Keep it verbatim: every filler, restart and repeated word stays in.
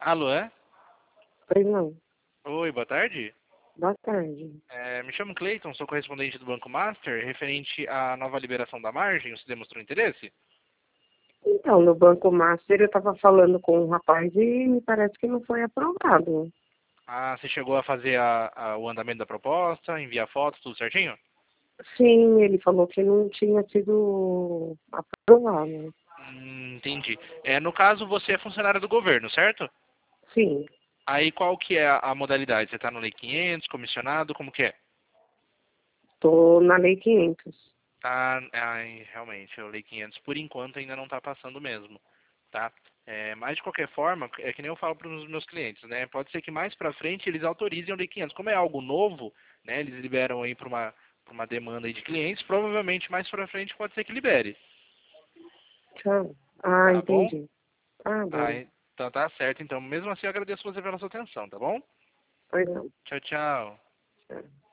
Alô, é? Pois não. Oi, boa tarde. Boa tarde. É, me chamo Cleiton, sou correspondente do Banco Master, referente à nova liberação da margem. Você demonstrou interesse? Então, no Banco Master eu estava falando com um rapaz e me parece que não foi aprovado. Ah, você chegou a fazer a- a- o andamento da proposta, enviar fotos, tudo certinho? Sim, ele falou que não tinha sido aprovado. Hum, entendi. É, no caso, você é funcionário do governo, certo? Sim, Aí qual que é a, a modalidade? Você está no Lei quinhentos, comissionado, como que é? estou na Lei quinhentos. Ah, ai, realmente, o Lei quinhentos por enquanto ainda não está passando mesmo, tá? É, mas de qualquer forma, é que nem eu falo para os meus clientes, né? Pode ser que mais para frente eles autorizem o Lei quinhentos. Como é algo novo, né? Eles liberam aí para uma, pra uma demanda aí de clientes, provavelmente mais para frente pode ser que libere, Tá. Ah, tá bom? entendi. Tá Ah, bom. então tá certo. Então, mesmo assim, eu agradeço você pela sua atenção, tá bom? Pois não. Tchau, tchau. Tá.